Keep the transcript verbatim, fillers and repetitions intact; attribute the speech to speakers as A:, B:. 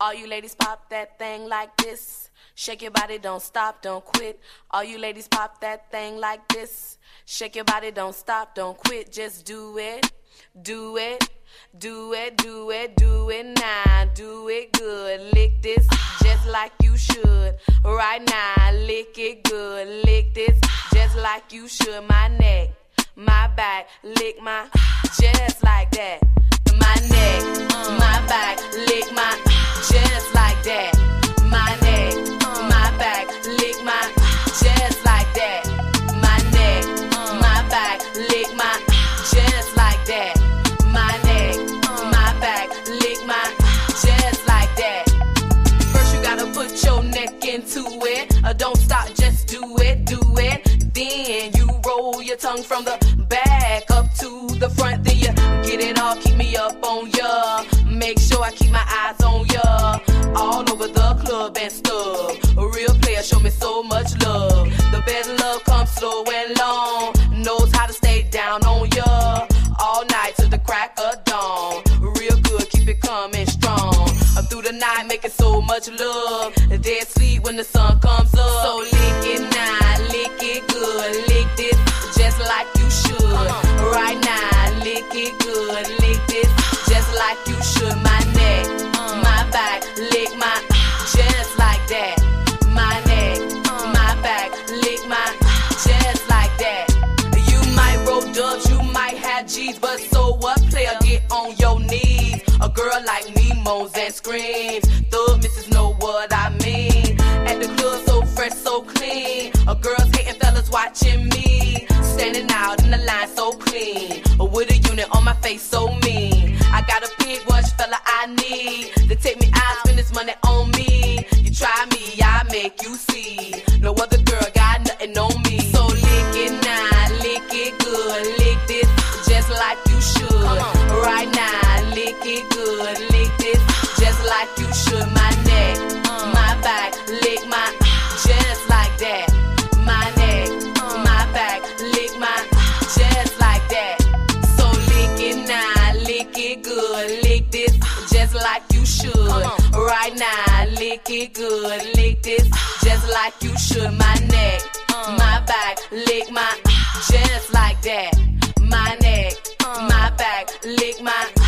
A: All you ladies pop that thing like this. Shake your body, don't stop, don't quit. All you ladies pop that thing like this. Shake your body, don't stop, don't quit. Just do it, do it, do it, do it, do it now. Do it good, lick this just like you should. Right now, lick it good, lick this just like you should. My neck, my back, lick my just like that. My neck, my back, lick my just like that. My neck, my back, lick my just like that. My neck, my back, lick my just like that. My neck, my back, lick my just like that. First you gotta put your neck into it. Uh, don't stop, just do it, do it. Then you roll your tongue from the back up to the front. Then you get it all, keep me up on ya. Make sure I keep my eyes on ya. All over the club and stuff. A real player show me so much love. The best love comes slow and long. Knows how to stay down on ya. All night till the crack of dawn. Real good, keep it coming strong. Up through the night, making so much love. Dead sleep when the sun comes up. So lick it now, lick it good. Lick this just like you should. Right now, lick it good. Lick this just like you should. My neck, my back, lick my just like that. My neck, my back, lick my just like that. You might roll dubs, you might have G's, but so what? Player, get on your knees. A girl like me moans and screams. Thug missus know what I mean. At the club, so fresh, so clean. A girl's hating, fellas watching me. Standing out in the line, so clean. With a unit on my face, so mean. I got a big watch, fella, I need to take me out, spend this money on me. You try me, I make you see. No other girl got nothing on me. So lick it now, lick it good. Lick this just like you should. Right now, lick it good. Lick this just like you should. My neck, my back, lick my just like that. My neck, my back, lick my just like that. So lick it now, lick it good. Lick this just like you should. Right now, lick it good. Lick this just like you should. My neck, my back, lick my just like that. My neck, my back, lick my